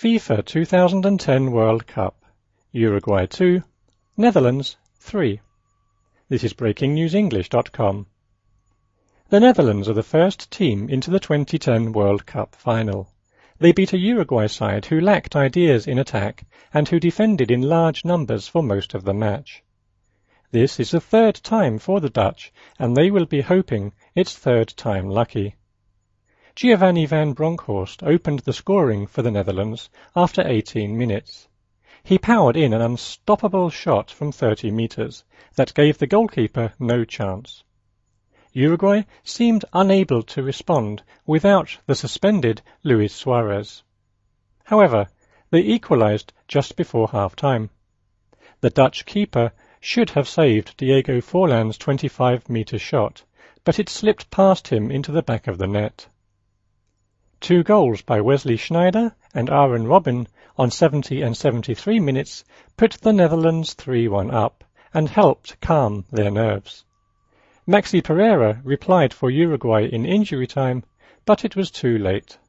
FIFA 2010 World Cup, Uruguay 2, Netherlands 3. This is BreakingNewsEnglish.com. The Netherlands are the first team into the 2010 World Cup final. They beat a Uruguay side who lacked ideas in attack and who defended in large numbers for most of the match. This is the third time for the Dutch, and they will be hoping it's third time lucky. Giovanni van Bronckhorst opened the scoring for the Netherlands after 18 minutes. He powered in an unstoppable shot from 30 meters that gave the goalkeeper no chance. Uruguay seemed unable to respond without the suspended Luis Suarez. However, they equalized just before half-time. The Dutch keeper should have saved Diego Forlan's 25-meter shot, but it slipped past him into the back of the net. 2 goals by Wesley Sneijder and Arjen Robben on 70 and 73 minutes put the Netherlands 3-1 up and helped calm their nerves. Maxi Pereira replied for Uruguay in injury time, but it was too late.